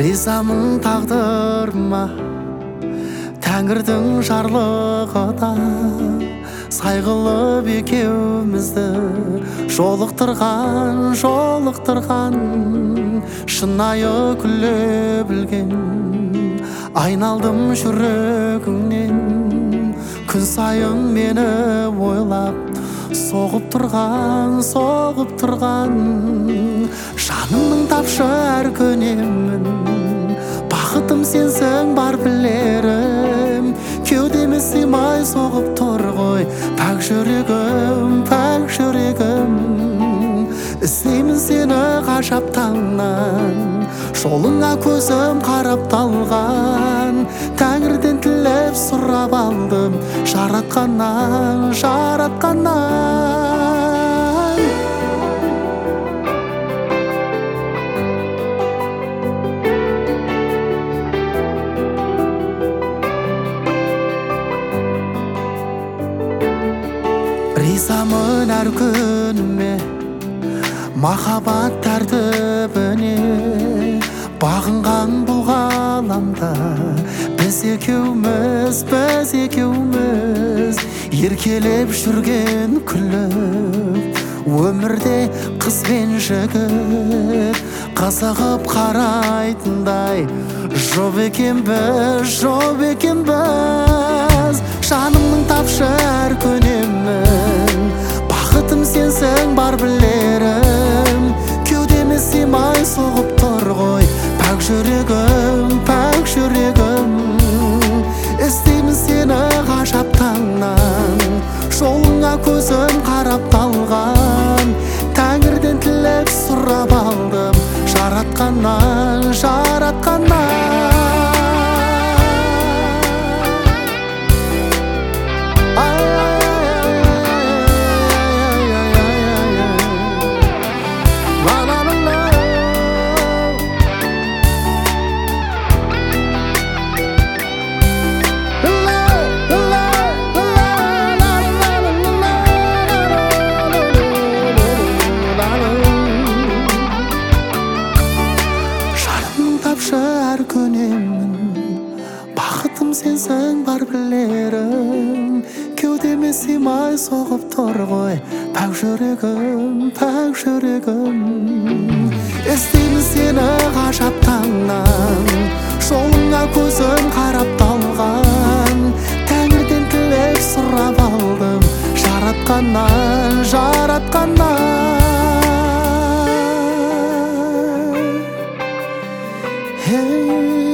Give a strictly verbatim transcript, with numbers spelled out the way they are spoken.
ризамын тағдырыма, Тәңірдің жарлығына. Сай қылып екеумізді жолықтырған, жолықтырған, шынайы күле білген. Айналдым жүрегіңнен, күн сайын мені ойлап, соғып тұрған, соғып тұрған. Жанымның тапшы әр көнемін, бақытым сенсің бар білерім. Кеудеме сыймай соғып тұр ғой, пәк жүрегім, пәк жүрегім. Іздеймін сені ғажап таңнан, жолыңа көзім қарап талған. Тәңірден тілеп сұрап алдым, жаратқаннан, жаратқаннан. Ризамын әр күніме, махаббат тәртібіне. Бағынған бұл ғаламда біз екеуміз, біз екеуміз. Еркелеп жүрген күліп, өмірде қыз бен жігіт. Қызығып қарайтындай жоқ екенбіз, жоқ екенбіз. Жанымның тапшы әр көнемін, бақытым сенсің бар білерім. Кеудеме сыймай соғып тұр ғой, пәк жүрегім, пәк жүрегім. Іздеймін сені ғажап таңнан, жолыңа көзім қарап талған. Тәңірден тілеп сұрап алдым, жаратқаннан, жаратқаннан. Әр көнемін, бақытым сенсің бар білерім. Кеудеме сыймай соғып тұр ғой, пәк жүрегім, пәк жүрегім. Іздеймін сені ғажап таңнан, жолыңа көзім қарап талған. Тәңірден тілеп сұрап алдым, жаратқаннан, жаратқаннан. Hey